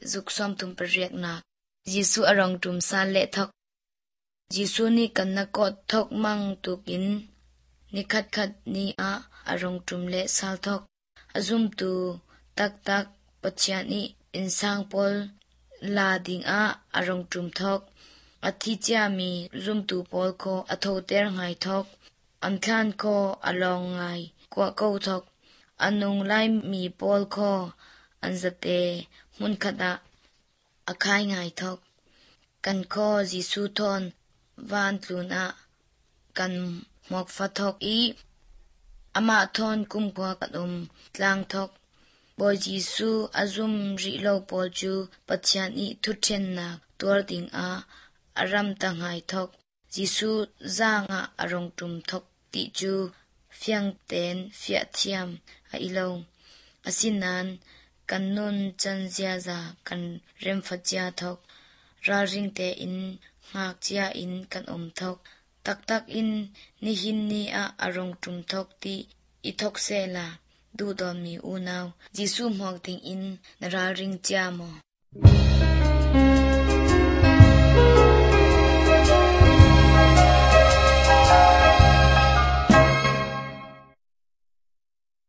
zuk som tum pariak na Jisu arong tum san le thok Jisu ni kan na kot thok mang tukin ni khat khat ni a arong tum le sal thok azum tu tak tak pachya ni insang pol la ding a arong tum thok athi cha mi zum tu pol ko atho ter ngai thok an khan ko along ngai kwa ko thok anung lai mi pol ko anzate mun khada akhai ngai thok kan ko Jisu thon van tluna kan mok fa thok I ama thon kum kwa kadum tlang thok boy Jisu azum ri lo pol chu pachyan I thuchen na tor ding a aram ta ngai thok Jisu zanga arong tum thok ti chu fyang ten fya thiam a ilo asinan kan nun chan zia za kan rem pha chia thok ra ring te in ngak chia in kan thok tak tak in ni hin ni a arong tum thok ti I thok se la du don mi u naw Jisu mok ting in na ra ring chia mo